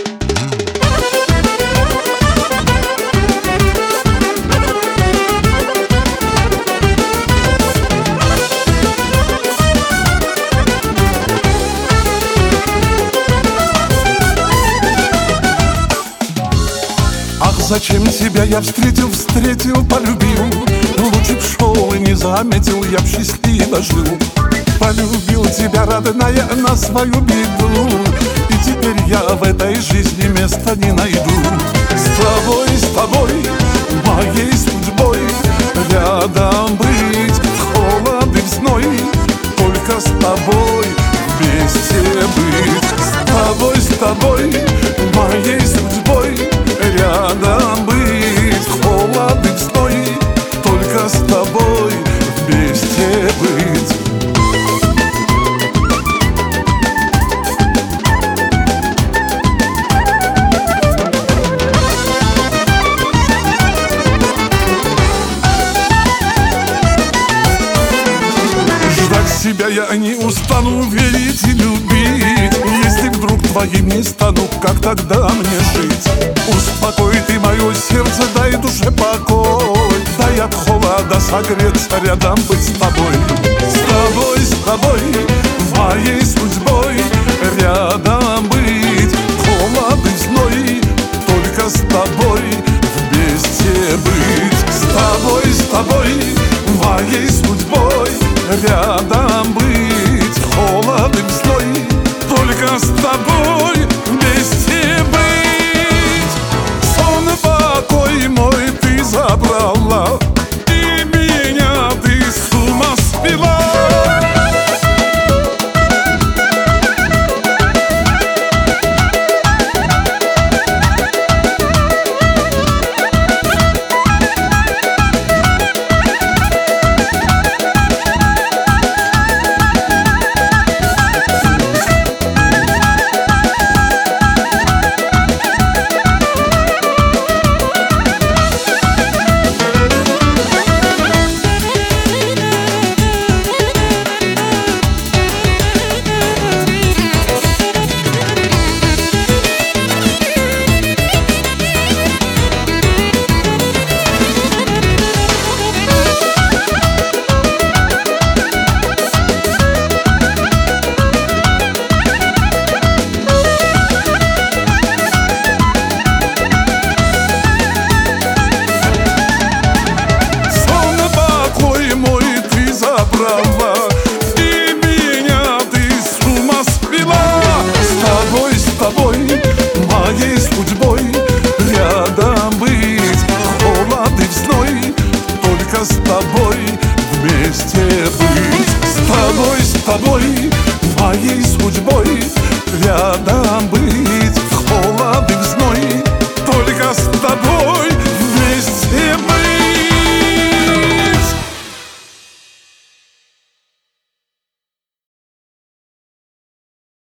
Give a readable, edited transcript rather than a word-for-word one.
Ах, зачем тебя я встретил, полюбил? Лучше б шел и не заметил, я б счастливо жил. Полюбил тебя, родная, на свою беду, и теперь я в этой жизни места не найду. С тобой, моей судьбой рядом быть, холод и в зной, только с тобой вместе быть. С тобой, моей судьбой рядом быть, холод и в зной, только с тобой вместе быть. Тебя я не устану верить и любить. Если вдруг твоим не стану, как тогда мне жить? Успокой ты мое сердце, дай душе покой, дай от холода согреться, рядом быть с тобой. С тобой, моей судьбой рядом быть, холод и зной, только с тобой вместе быть. С тобой, моей судьбой рядом быть, холодным зной, только с тобой вместе быть. Сон и покой мой ты забрала, и меня ты с ума свела. И меня ты с ума свела. С тобой, моей судьбой рядом быть, холод и в зной, только с тобой вместе быть. С тобой, моей судьбой